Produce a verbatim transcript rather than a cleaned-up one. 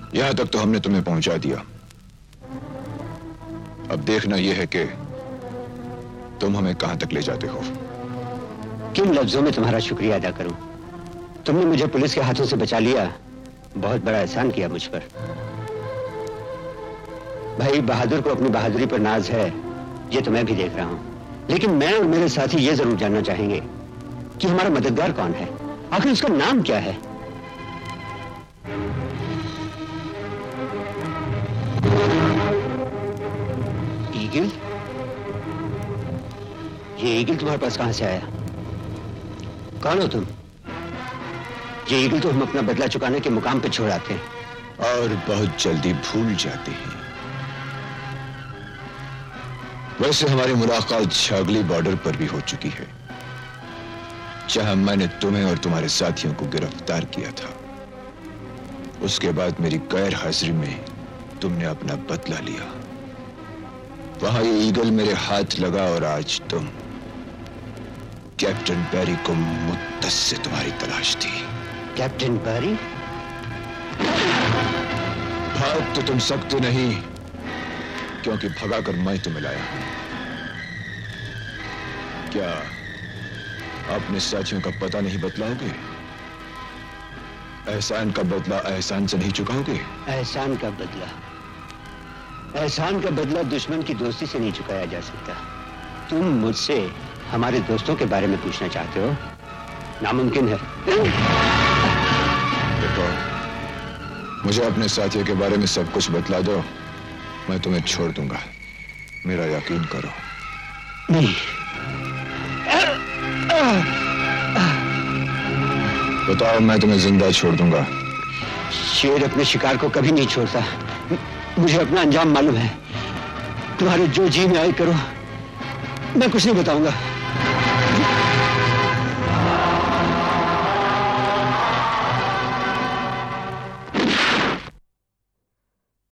यहां तक तो हमने तुम्हें पहुंचा दिया। अब देखना यह है कि तुम हमें कहां तक ले जाते हो। किन लफ्जों में तुम्हारा शुक्रिया अदा करूं? तुमने मुझे पुलिस के हाथों से बचा लिया, बहुत बड़ा एहसान किया मुझ पर। भाई बहादुर को अपनी बहादुरी पर नाज है, ये तो मैं भी देख रहा हूं, लेकिन मैं और मेरे साथी ये जरूर जानना चाहेंगे कि हमारा मददगार कौन है, आखिर उसका नाम क्या है। ईगल? ये ईगल तुम्हारे पास कहां से आया? कौन हो तुम? ये ईगल तो हम अपना बदला चुकाने के मुकाम पे छोड़ आते हैं और बहुत जल्दी भूल जाते हैं। वैसे हमारी मुलाकात शागली बॉर्डर पर भी हो चुकी है, जहां मैंने तुम्हें और तुम्हारे साथियों को गिरफ्तार किया था। उसके बाद मेरी गैर हाजिरी में तुमने अपना बदला लिया। वहां ये ईगल मेरे हाथ लगा और आज तुम। कैप्टन बैरी को मुद्दत से तुम्हारी तलाश थी। Captain Barry? भाग तो तुम सकते नहीं, क्योंकि भगाकर मैं तुम्हें लाया हूं। क्या अपने साथियों का पता नहीं बतलाओगे? एहसान का बदला एहसान से नहीं चुकाओगे? एहसान का बदला एहसान का बदला दुश्मन की दोस्ती से नहीं चुकाया जा सकता। तुम मुझसे हमारे दोस्तों के बारे में पूछना चाहते हो? नामुमकिन है। देखो, मुझे अपने साथियों के बारे में सब कुछ बतला दो, मैं तुम्हें छोड़ दूंगा। मेरा यकीन करो। नहीं। बताओ, मैं तुम्हें जिंदा छोड़ दूंगा। शेर अपने शिकार को कभी नहीं छोड़ता। मुझे अपना अंजाम मालूम है। तुम्हारे जो जी में आए करो, मैं कुछ नहीं बताऊंगा।